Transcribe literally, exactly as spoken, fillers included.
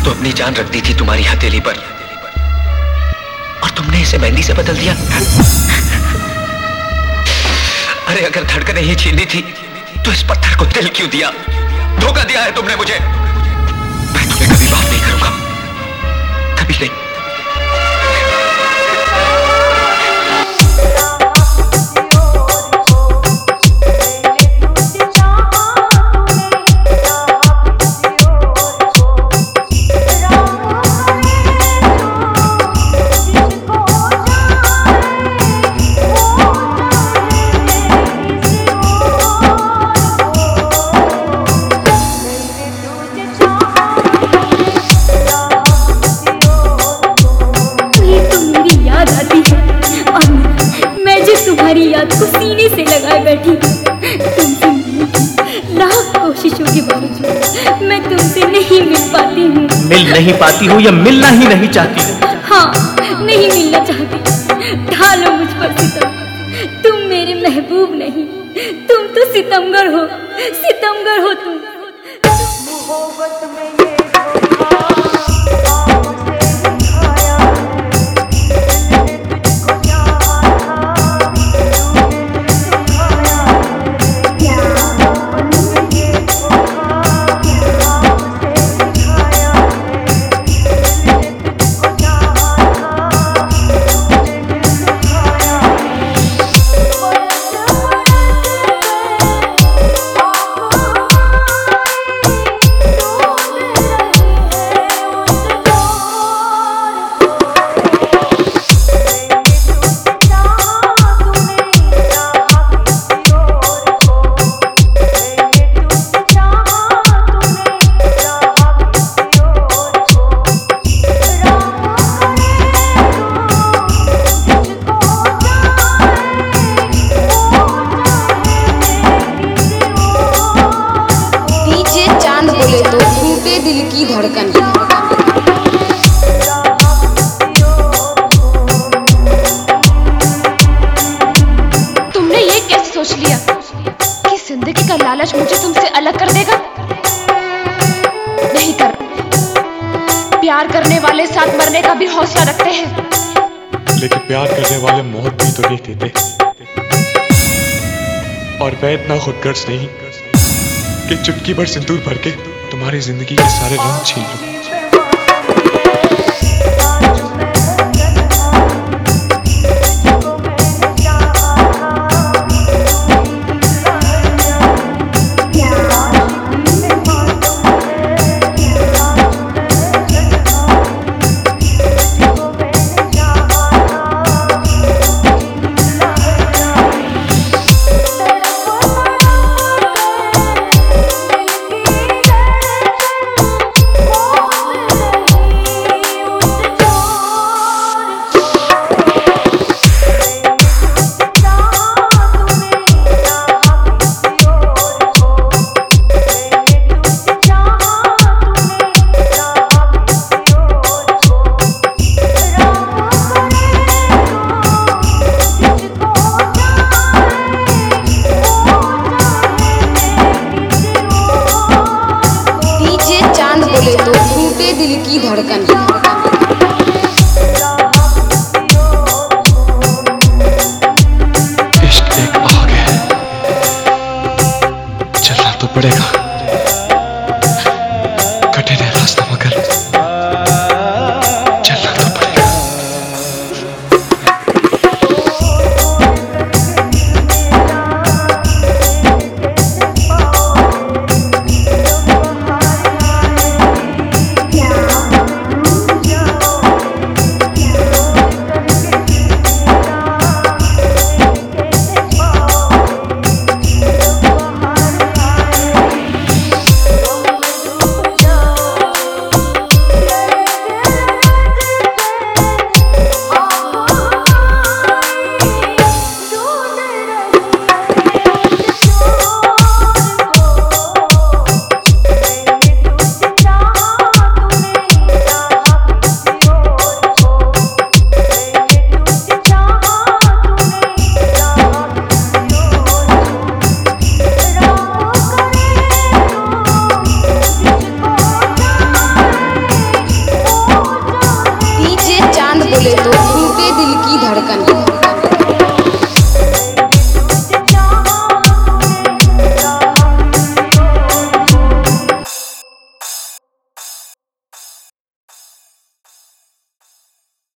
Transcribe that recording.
तो अपनी जान रख दी थी तुम्हारी हथेली पर और तुमने इसे मेहंदी से बदल दिया। अरे अगर धड़कनें ही छीननी थी तो इस पत्थर को दिल क्यों दिया? धोखा दिया है तुमने मुझे। मैं तुम्हें कभी माफ नहीं करूंगा, कभी नहीं। तुम्हारी याद को सीने से लगाए बैठी तुमसे मिलने की लाख कोशिशों के बावजूद मैं तुमसे नहीं मिल पाती हूँ। मिल नहीं पाती हूँ या मिलना ही नहीं चाहती? हाँ, नहीं मिलना चाहती। ढालो मुझ पर सितम, तुम मेरे महबूब नहीं, तुम तो सितमगर हो, सितमगर हो तुम। मोहब्बत में ये दिल की धड़कन। तुमने ये कैसे सोच लिया कि जिंदगी का लालच मुझे तुमसे अलग कर देगा? नहीं कर। प्यार करने वाले साथ मरने का भी हौसला रखते हैं, लेकिन प्यार करने वाले मौत भी तो नहीं देते। और मैं इतना खुदगर्ज नहीं कि चुटकी भर सिंदूर भर के तुम्हारी जिंदगी के सारे रंग छीन लूं। तो टूटे दिल की धड़कन।